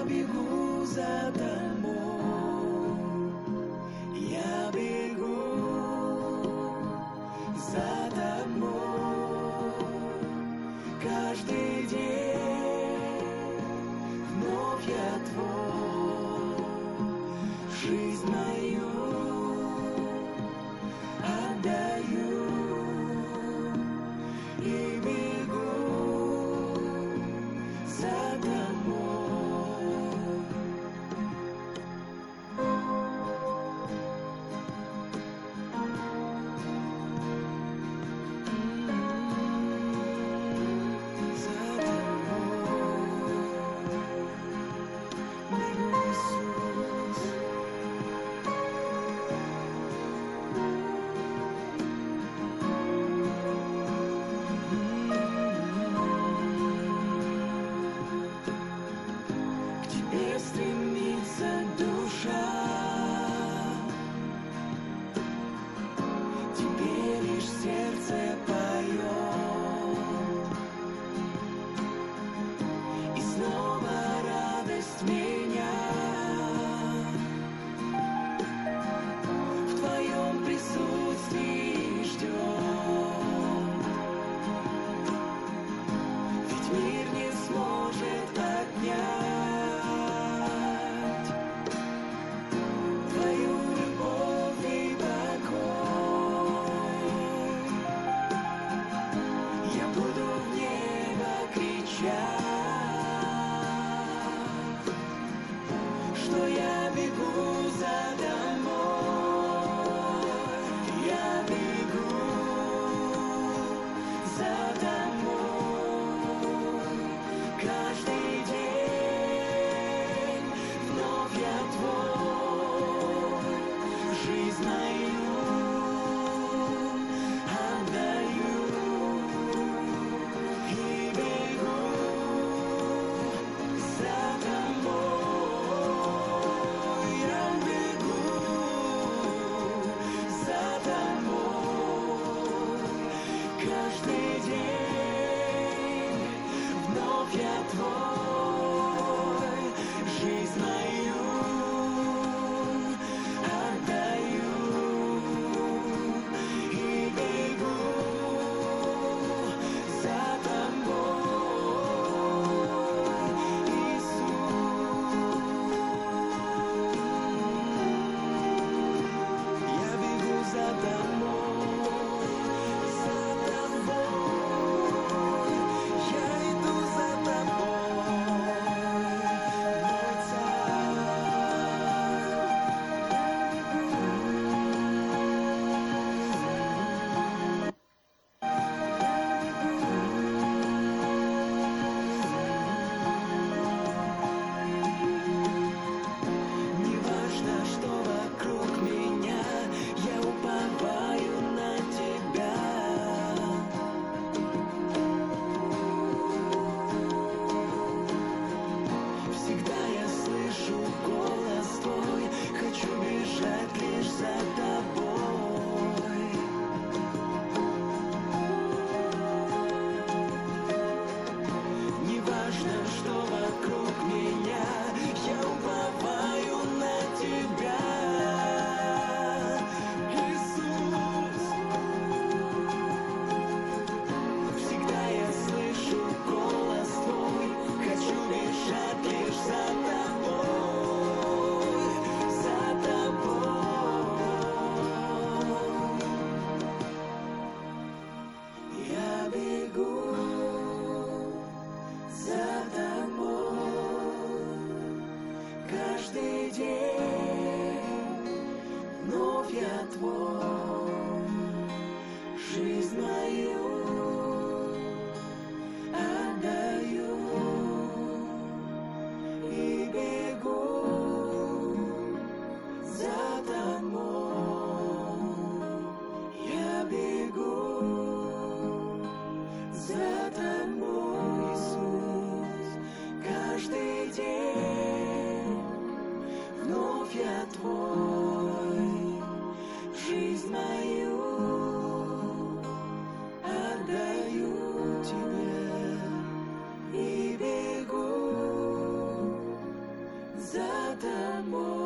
бегу за тобой, я бегу за тобой. Каждый день вновь я твой, жизнь мою отдаю и бегу за тобой. Стремится душа, тебе лишь сердце поет, и снова радость меня в твоем присутствии ждет. Ведь мир не сможет отнять что я бегу за тобой, я бегу за тобой. Каждый день вновь я твой, жизнь мою отдаю и бегу за тобой, я бегу за тобой. Каждый день вновь я твой, жизнь мою отдаю и бегу за тобой, Иисус. Я бегу за тобой, за тобой. Я иду за тобой, мой царь. Не важно, что вокруг меня, я уповаю на тебя. Всегда я слышу голос твой, хочу бежать лишь за тобой. Не важно, что вокруг меня, я уповаю на тебя, Иисус. Всегда я слышу голос твой, хочу бежать лишь за тобой, за тобой. Я бегу за тобой, каждый день вновь я твой, жизнь мою отдаю и бегу за тобой, я бегу за тобой, Иисус. Каждый день вновь я твой, жизнь мою отдаю. за тобой.